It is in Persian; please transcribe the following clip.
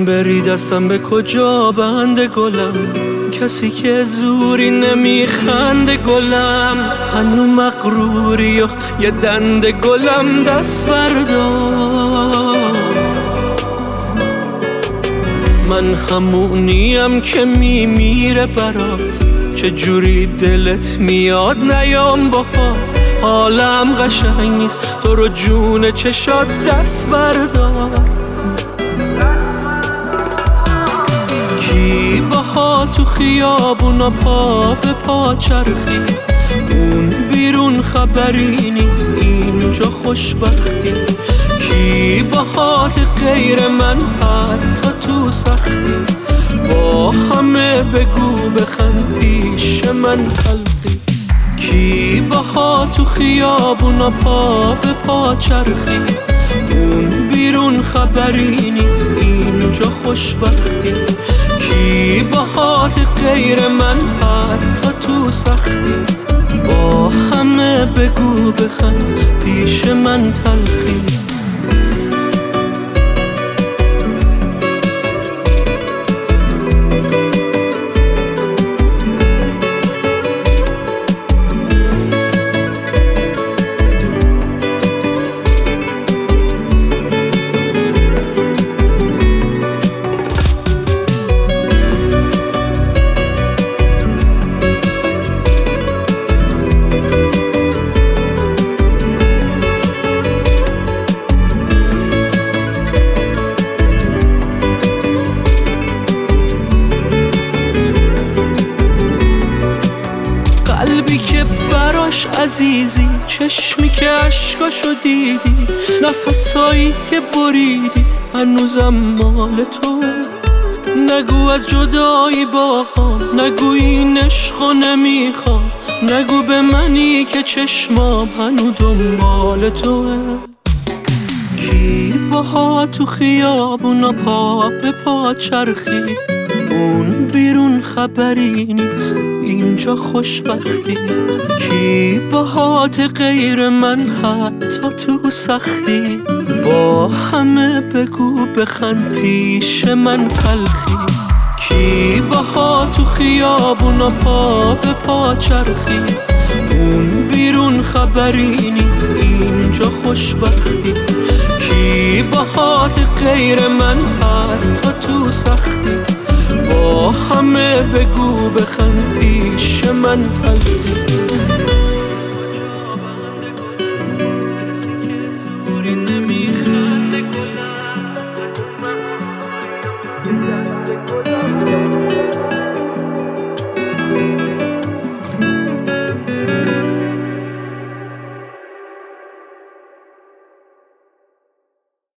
بری دستم به کجا بنده گلم، کسی که زوری نمیخنده گلم، هنو مغروری و یه دنده گلم دست بردار. من همونیم که میمیره برات، چجوری دلت میاد نیام باهات، حالم قشنگ نیست تو رو جون چشات دست بردار. کی باها تو خیابونا پا به پا چرخی، اون بیرون خبری نیست اینجا خوشبختی، کی باهات غیر من حتی تو سختی، با همه بگو بخند پیش من تلخی. کی باها تو خیابونا پا به پا چرخی، اون بیرون خبری نیست اینجا خوشبختی، کی باهات غیر من حتی تو سختی، با همه بگو بخند پیش من تلخی. قلبی که براش عزیزی، چشمی که عشقاشو دیدی، نفسایی که بریدی هنوزم مال تو. نگو از جدایی با هم، نگو این عشقو نمیخوام، نگو به منی که چشمام هنو دنبال توه. کی باها تو خیابونا پا به پا چرخید، اون بیرون خبری نیست اینجا خوشبختی، کی باهات غیر من حتی تو سختی، با همه بگو بخند پیش من تلخی. کی باها تو خیابونا پا به پا چرخی، اون بیرون خبری نیست اینجا خوشبختی، کی باهات غیر من حتی تو سختی، با همه بگو بخند پیش من تلخی.